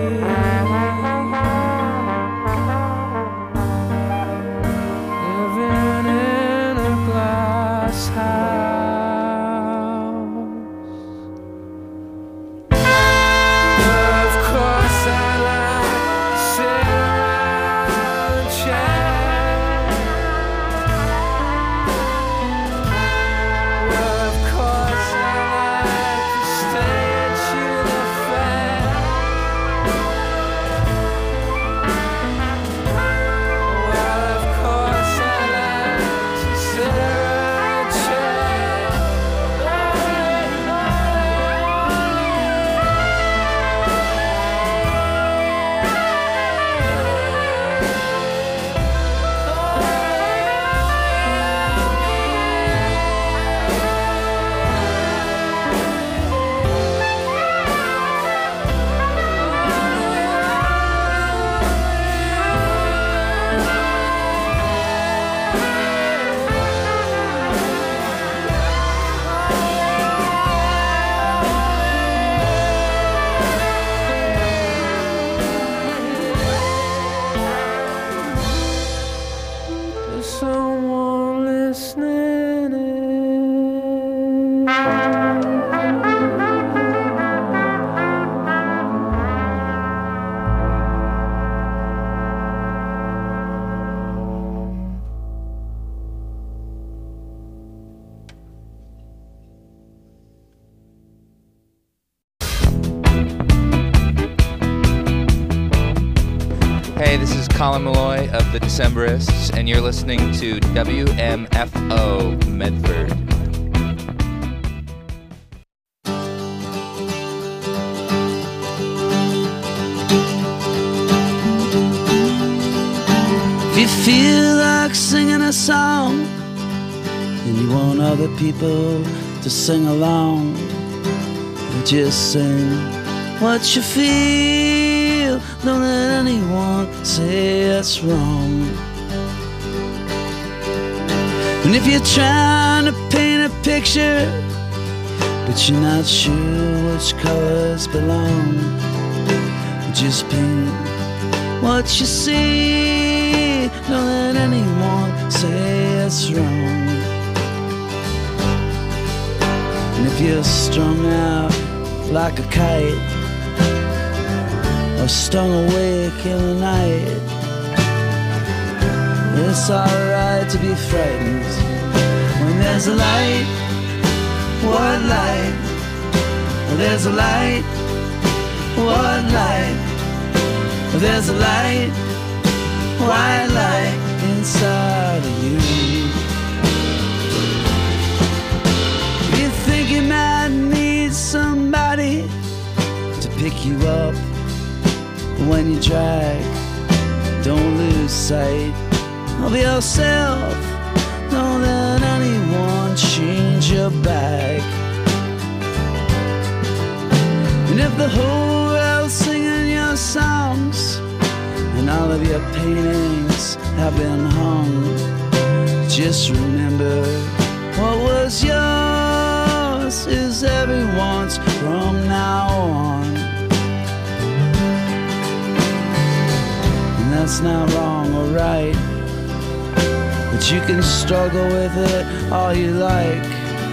living in a glass house. Of course I like to sit around and chat. Of course I like to stay and chew the fat. Well, of course I like to sit around and chat. Is someone listening in? Hey, this is Colin Malloy of the Decemberists, and you're listening to WMFO Medford. If you feel like singing a song and you want other people to sing along, you just sing what you feel. Don't let anyone say it's wrong. And if you're trying to paint a picture but you're not sure which colors belong, just paint what you see. Don't let anyone say it's wrong. And if you're strung out like a kite or stung awake in the night, it's alright to be frightened when there's a light. What light? There's a light. What light? There's a light. White light inside of you. You think you might need somebody to pick you up when you drag. Don't lose sight of yourself. Don't let anyone change your bag. And if the whole world's singing your songs and all of your paintings have been hung, just remember what was yours is everyone's from now on. And that's not wrong or right, but you can struggle with it all you like.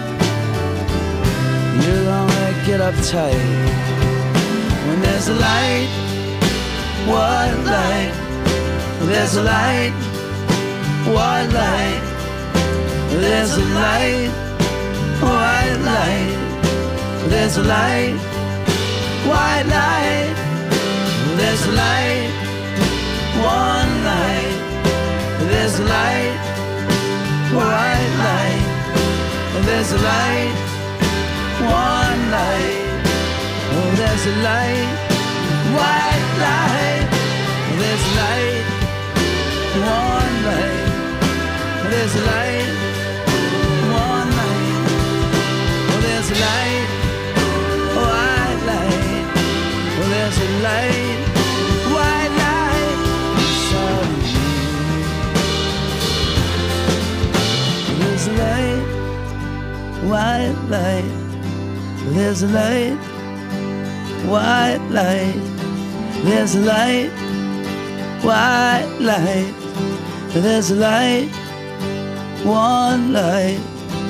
You'll only get uptight when there's a light. What light? There's a light. What light? There's a light. White light. There's a light. White light. There's a light. One light. There's a light. White light. There's a light. One light. Oh, there's a light. White light. There's a light. One light. There's a light. One light. Oh, there's a light. White light. Oh, there's a light. White light inside of you. There's a light. White light. There's a light. White light There's a light, white light. There's a light, one light.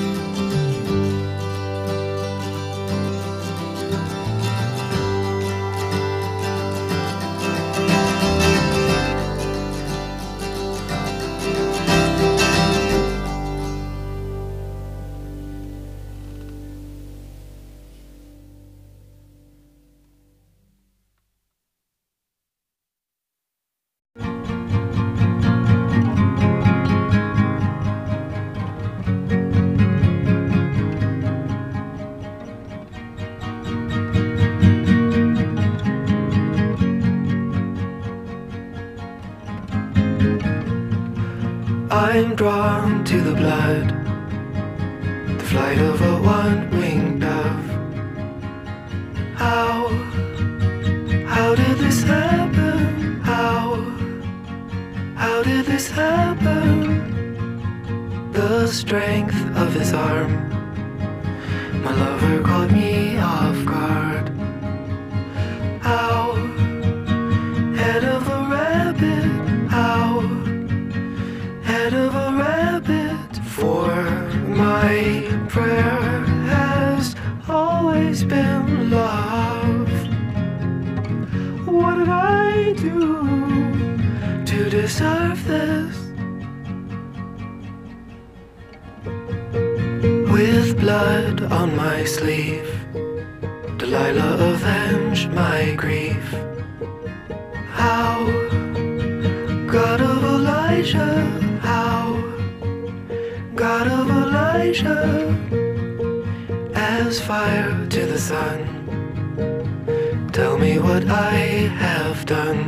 I'm drawn to the blood, the flight of a one-winged dove. How did this happen? How did this happen? The strength of his arm, my lover caught me off guard. How, head of a rabbit, how, head of a rabbit, for my prayer has always been love. What did I do to deserve this? With blood on my sleeve, Delilah avenge my grief. How, God of Elijah, how, God of Elijah, as fire to the sun, tell me what I have done.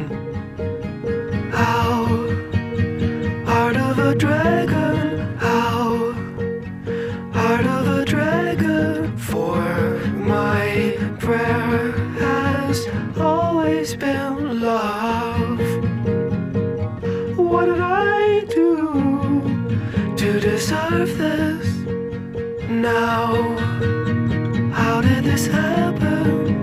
How, heart of a dragon, how, heart of a dragon, for my prayer has always been love. What did I do to deserve this? Now, how did this happen?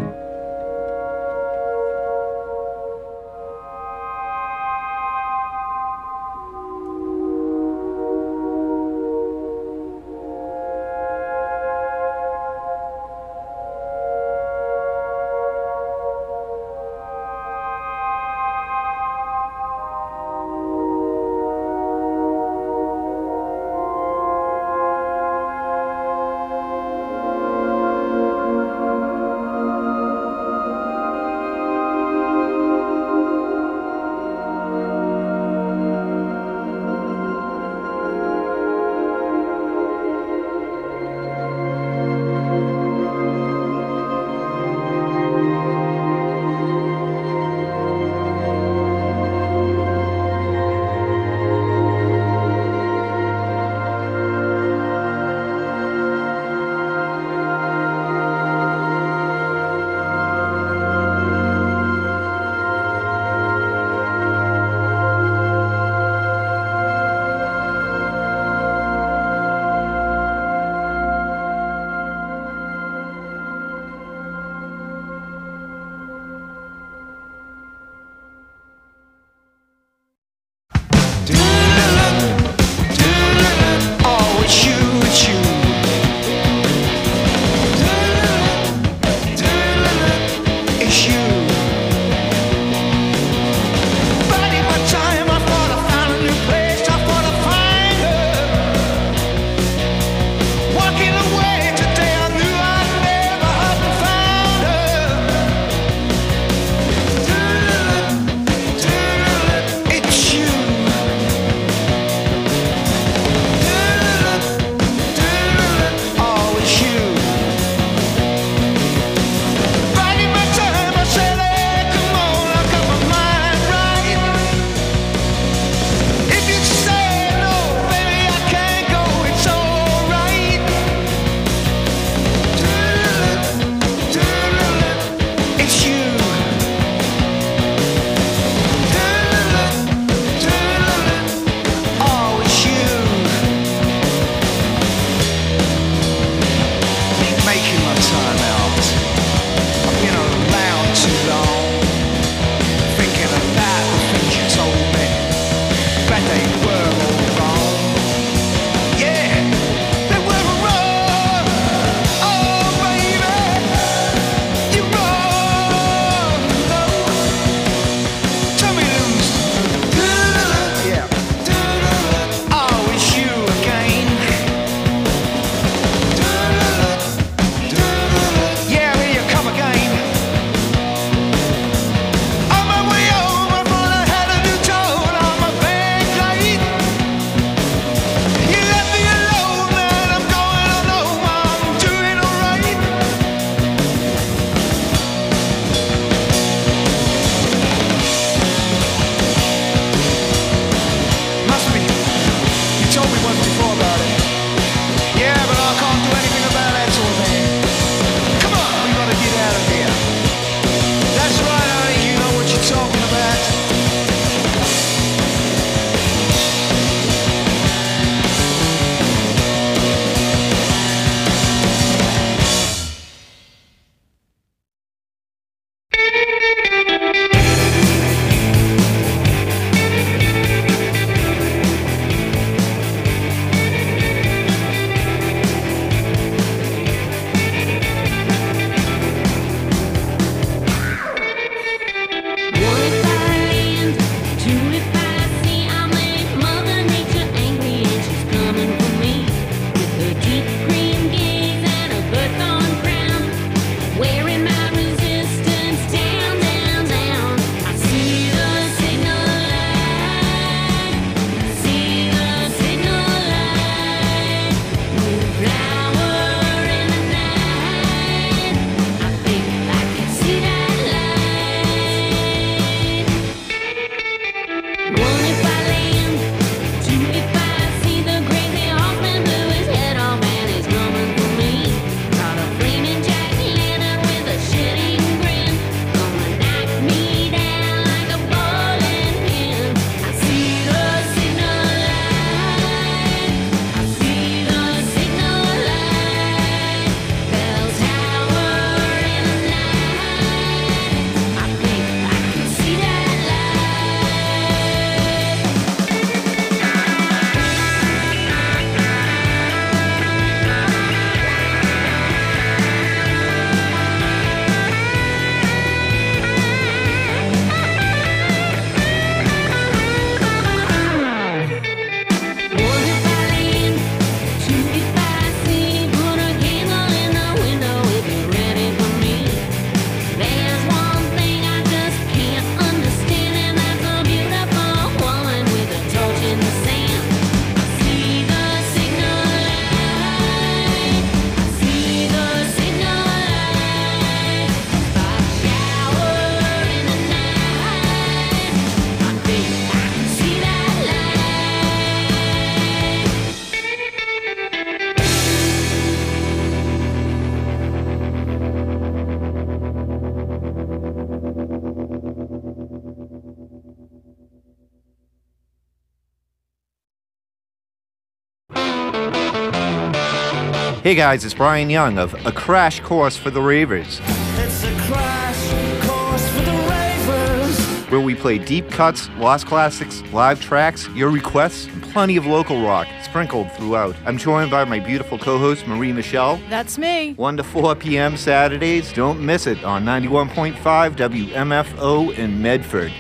Hey guys, it's Brian Young of A Crash Course for the Ravers, It's a crash course for the ravers. where we play deep cuts, lost classics, live tracks, your requests, and plenty of local rock sprinkled throughout. I'm joined by my beautiful co-host Marie Michelle. That's me. 1 to 4 p.m. Saturdays. Don't miss it on 91.5 WMFO in Medford.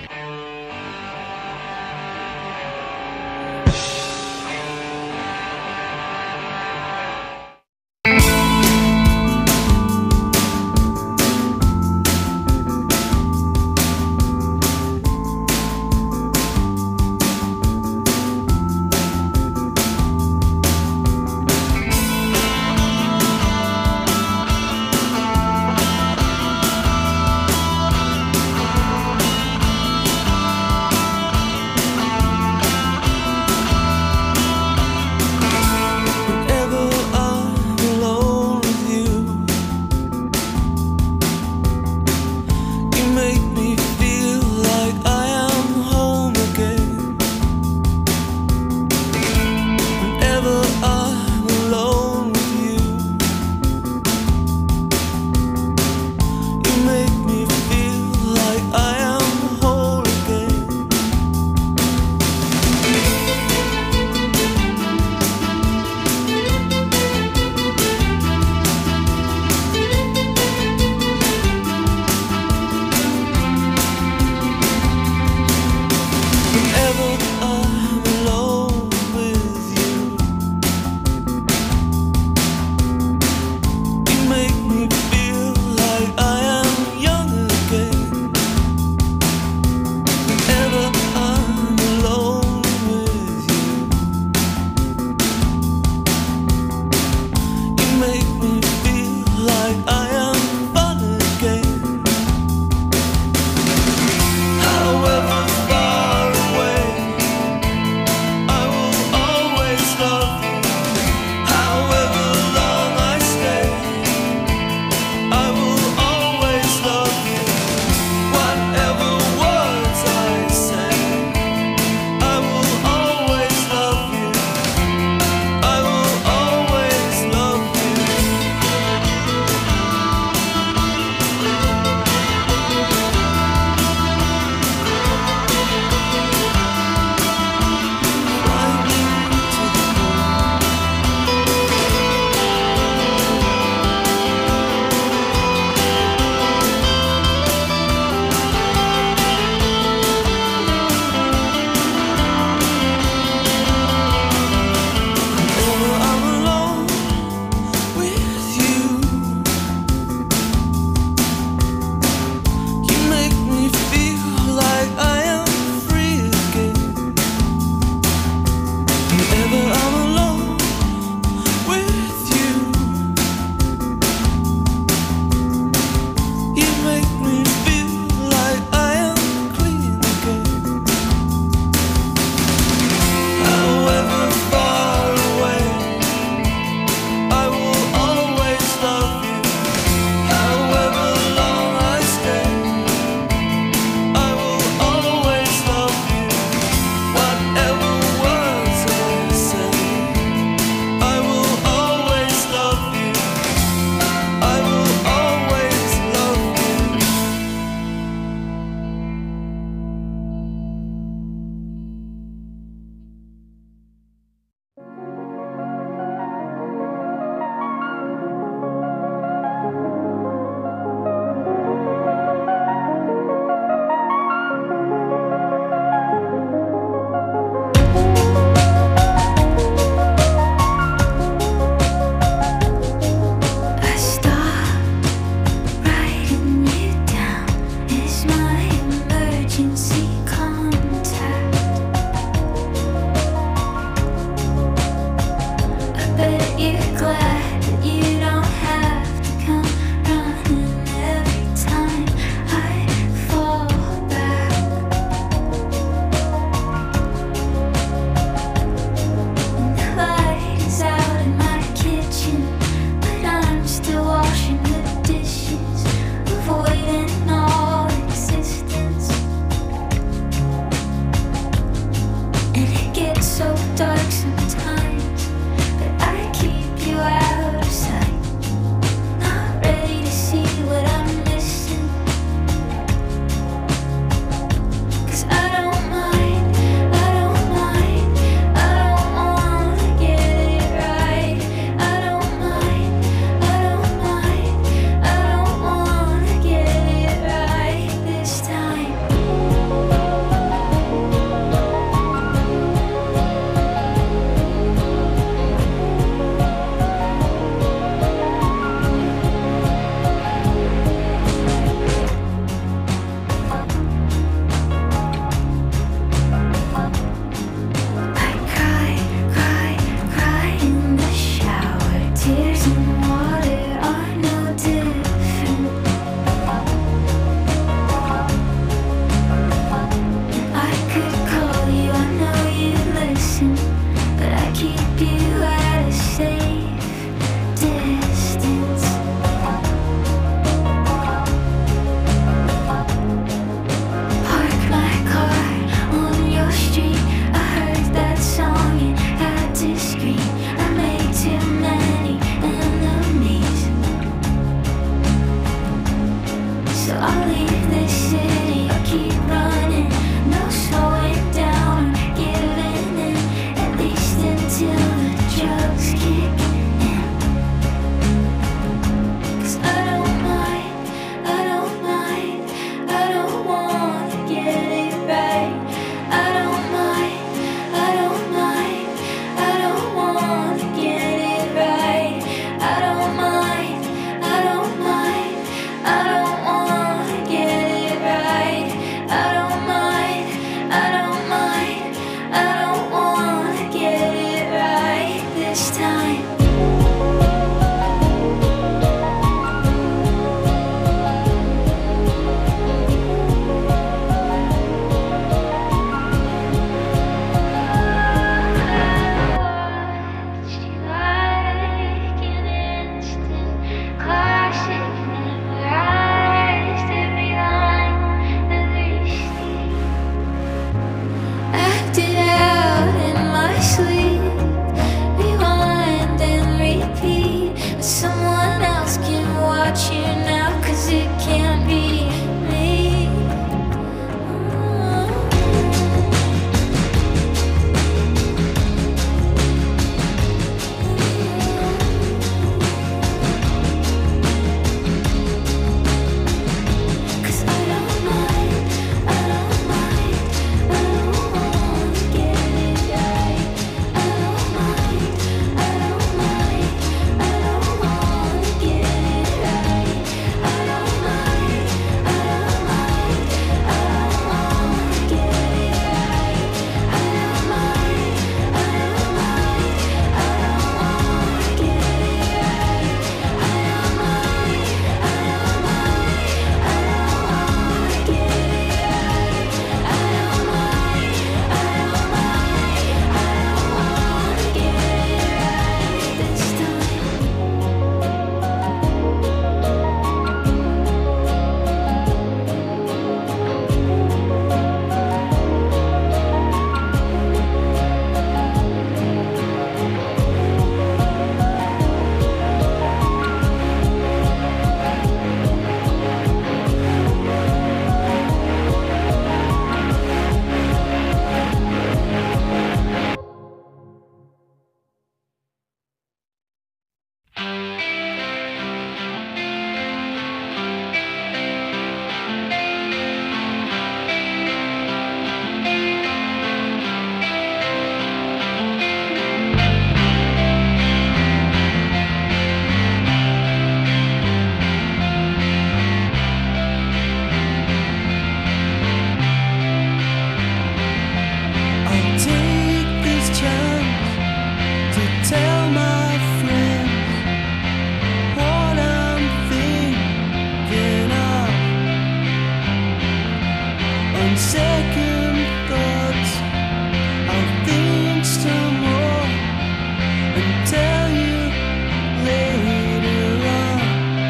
second thoughts, I'll think some more and tell you later on.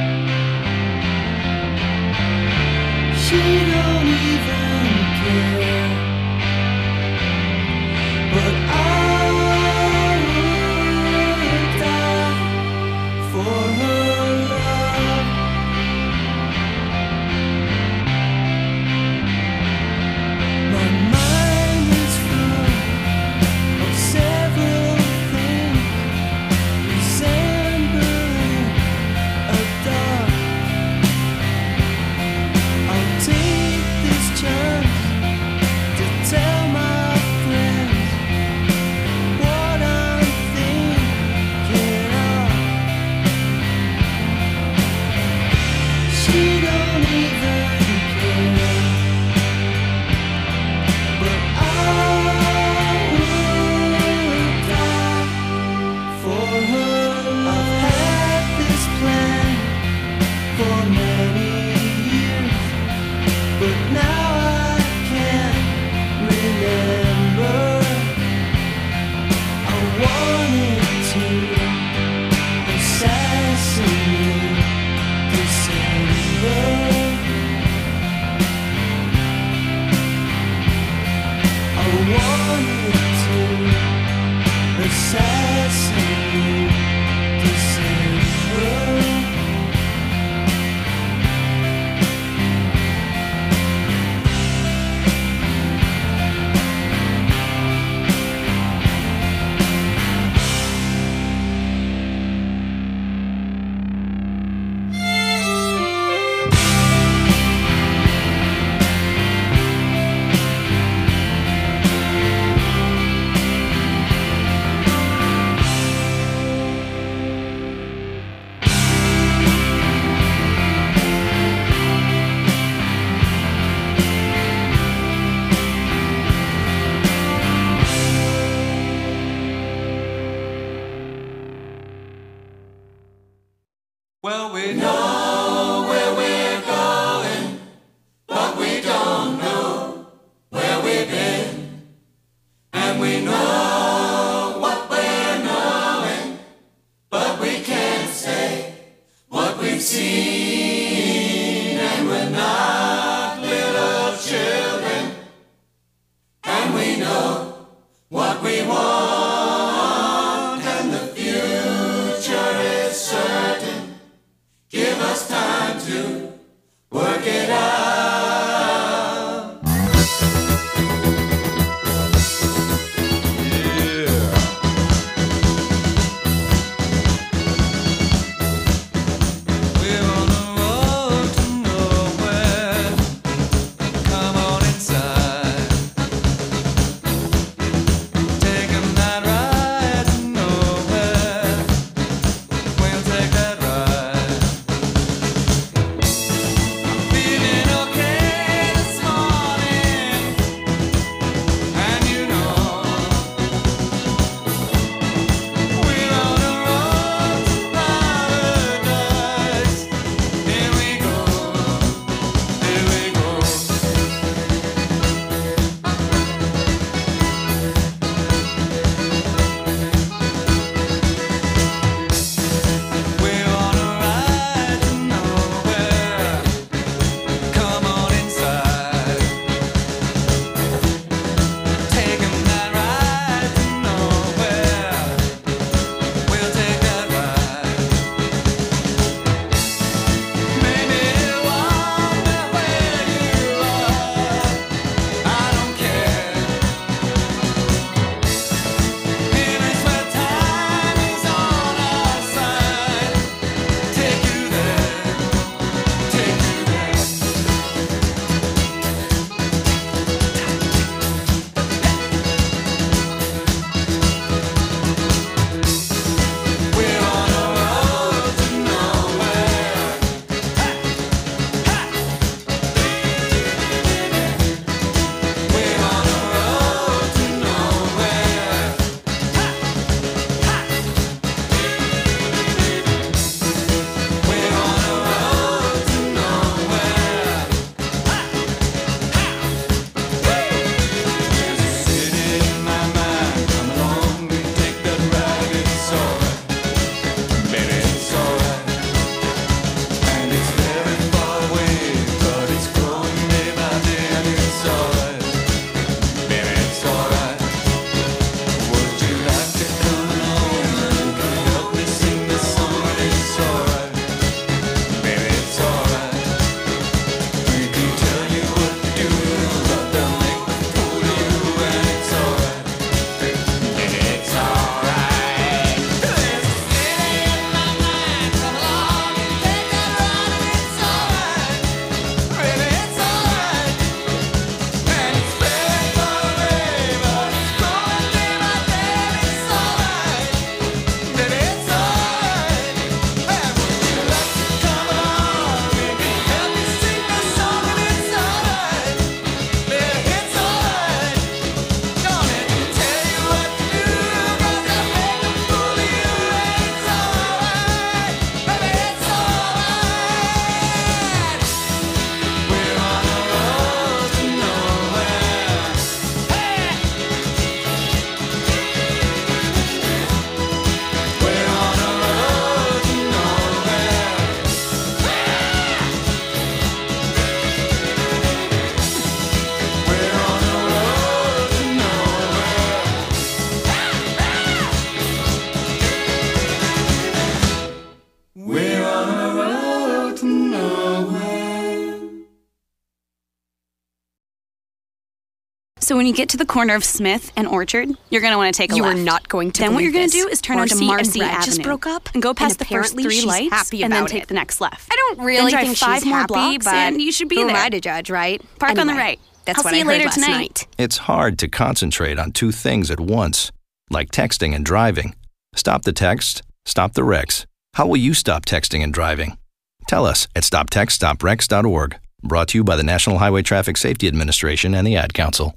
She don't even care, but I would die for her love. My mind is full of several things resembling a dog. I'll take this chance to tell my friends what I'm thinking of. She don't even care, but I would die for her love. I've had this plan for many years, but now I can't remember. I wanted to assassinate December. I wanted to assassinate December. So when you get to the corner of Smith and Orchard, you're going to want to take a You left. are not going to Then what believe you're going to this. do is turn onto Marcy Marcy and Brad Avenue. just broke up, and go past and the first apparently 3 she's lights happy and then about take it. the next left. I don't really then drive think 5 she's more happy, blocks but and you should be who there. am I to judge, right? Park on the Anyway, right. That's I'll what see I you heard later last tonight. night. It's hard to concentrate on 2 things at once, like texting and driving. Stop the text, stop the wrecks. How will you stop texting and driving? Tell us at stoptextstopwrecks.org. Brought to you by the National Highway Traffic Safety Administration and the Ad Council.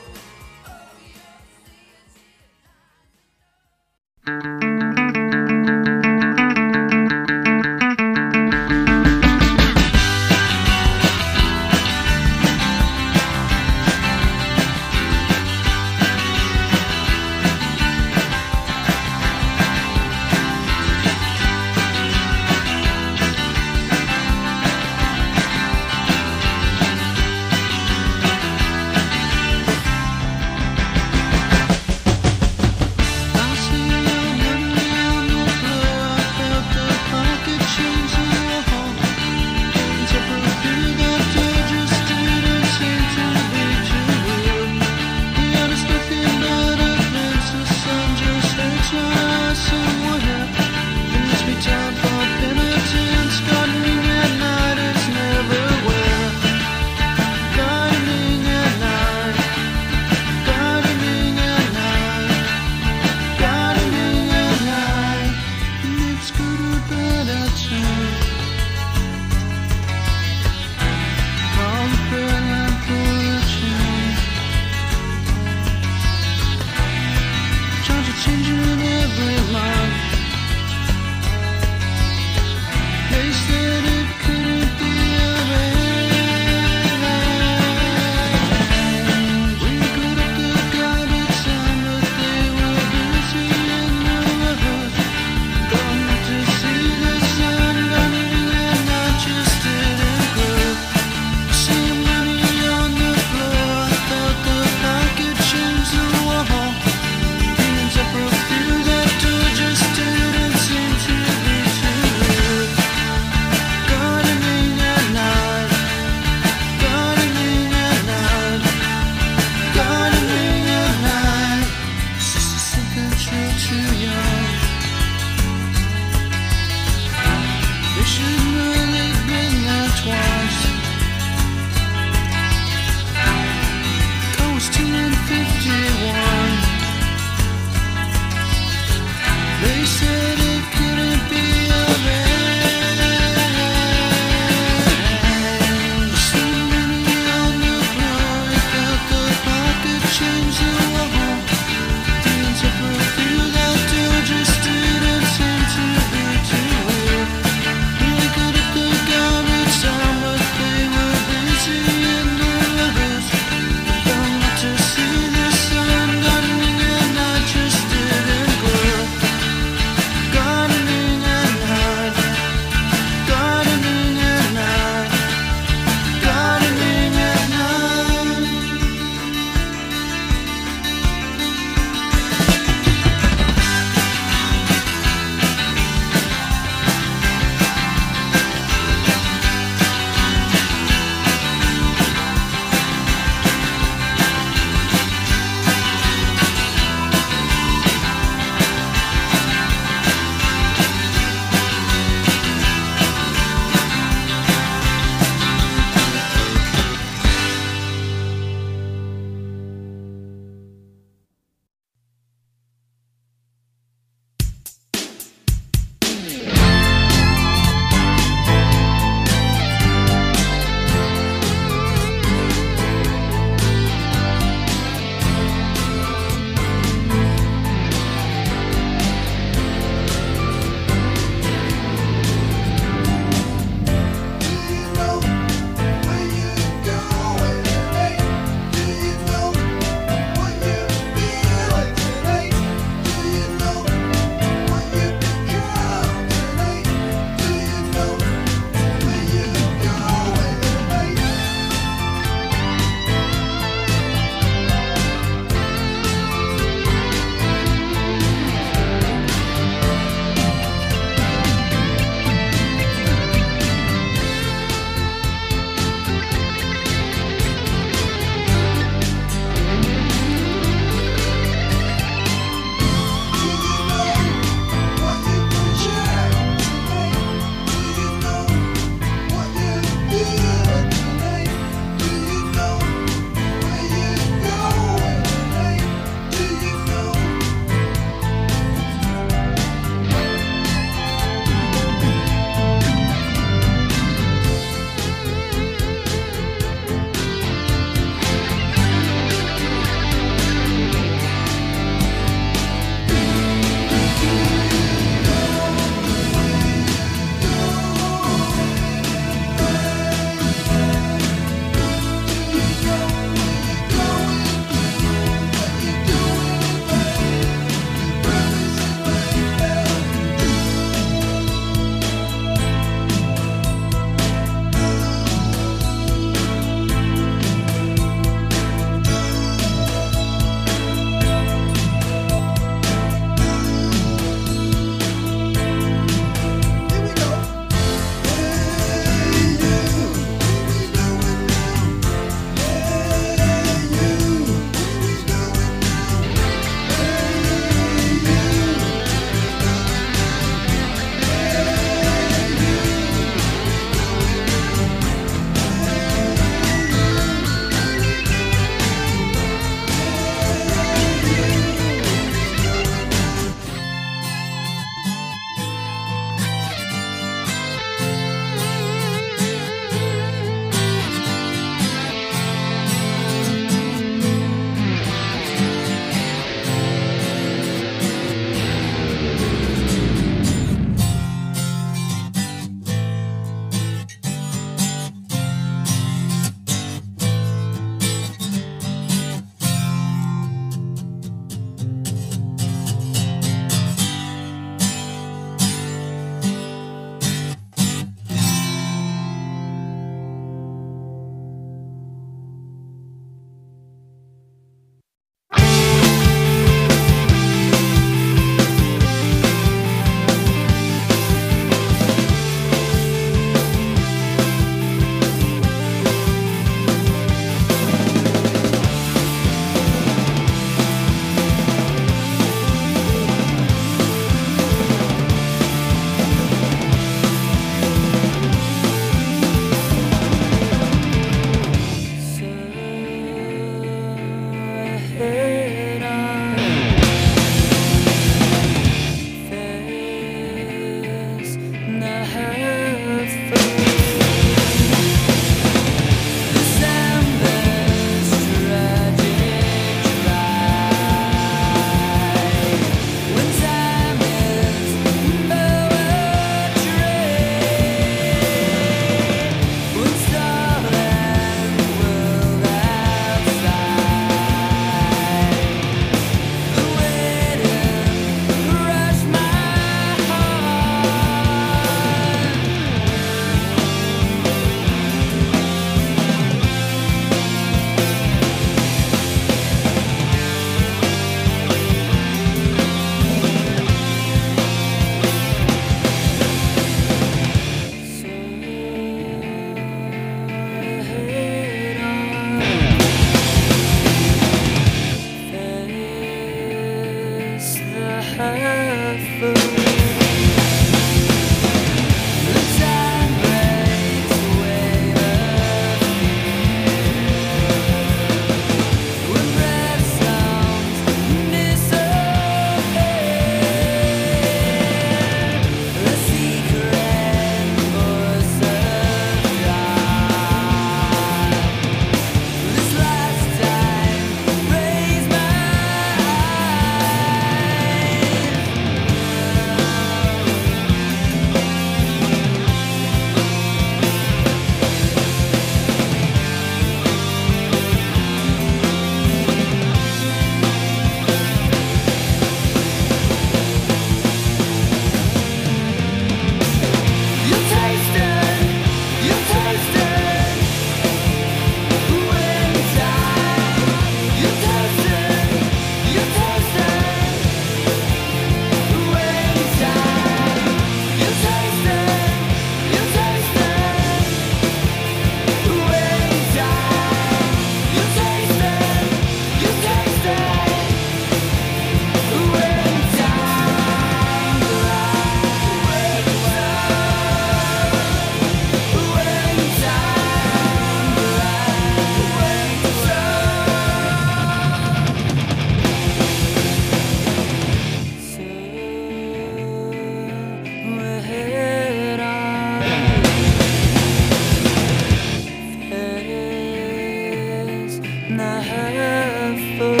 and a half full.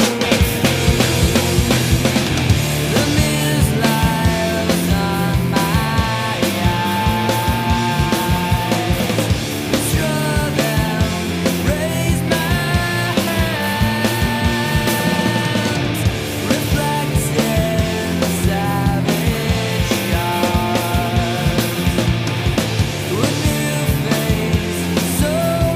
The mirror's lies on my eyes. Draw them, raise my hands. Reflecting savage scars. A new face, so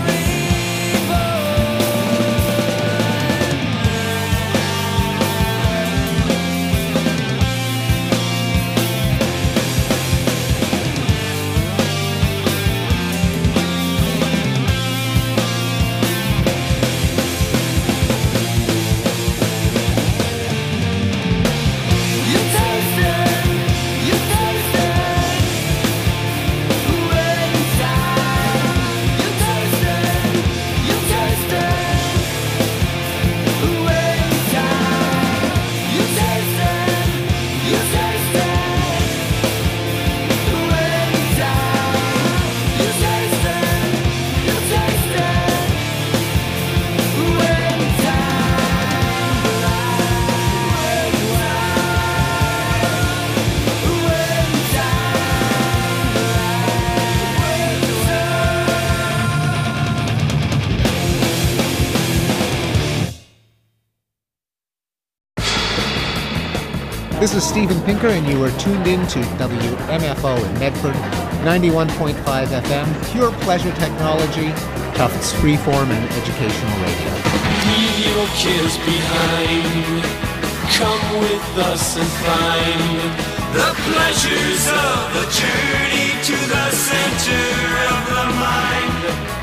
This is Steven Pinker, and you are tuned in to WMFO in Medford, 91.5 FM, pure pleasure technology, Tufts freeform and educational radio. Leave your cares behind. Come with us and find the pleasures of a journey to the center of the mind.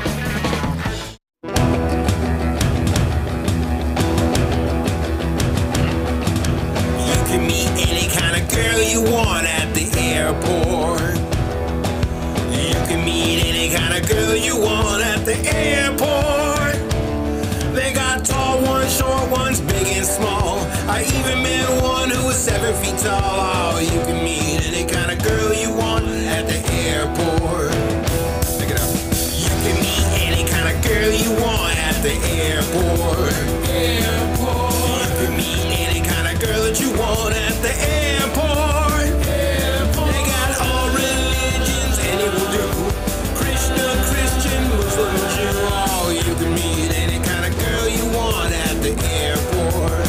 You can meet any kind of girl you want at the airport. You can meet any kind of girl you want at the airport. They got tall ones, short ones, big and small. I even met one who was 7 feet tall. Oh, you can meet any kind of girl you want at the airport. Pick it up. You can meet any kind of girl you want at the airport. Airport. You can meet any kind of girl that you want at the airport. Airport. They got all religions, any will do. Christian, Muslim, Jew. Oh, you can meet any kind of girl you want at the airport.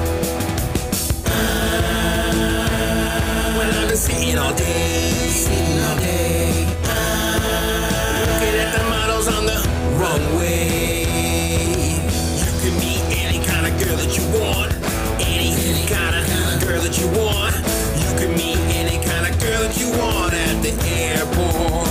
When I've been sitting all day, looking at the models on the runway. You can meet any kind of girl that you want, any kind of girl that you want. You can meet any kind of girl that you want at the airport.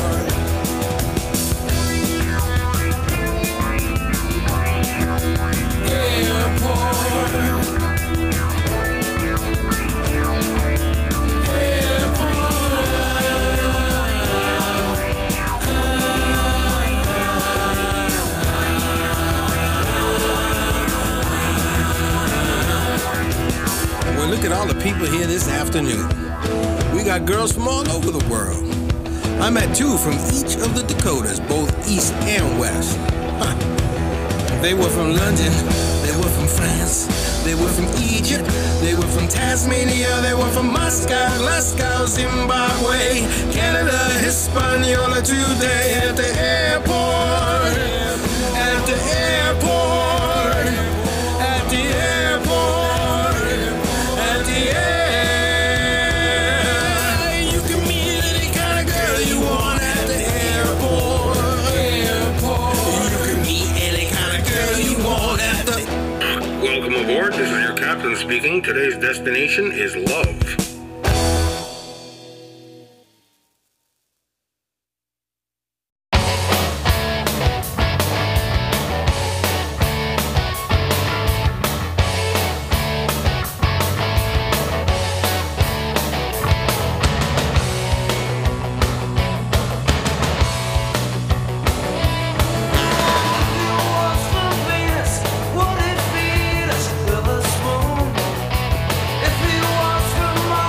Well, look at all the people here this afternoon. We got girls from all over the world. I met two from each of the Dakotas, both east and west. Huh. They were from London, they were from France, they were from Egypt, they were from Tasmania, they were from Moscow, Zimbabwe, Canada, Hispaniola, today at the airport, at the airport, at the airport, at the airport. You can meet any kind of girl you want at the airport. You can meet any kind of girl you want at the... Welcome aboard. This is your captain speaking. Today's destination is love. Would it be a silver spoon if he was from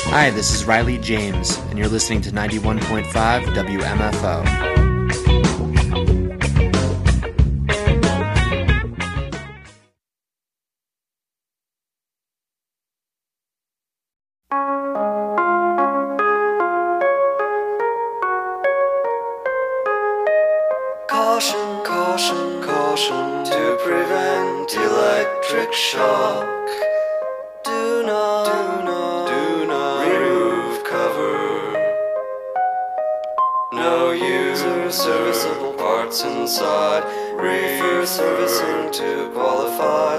Hi, this is Riley James, and you're listening to 91.5 WMFO. Caution, caution, caution, to prevent electric shock. Do not remove cover. No user serviceable parts inside. Refer servicing to qualify.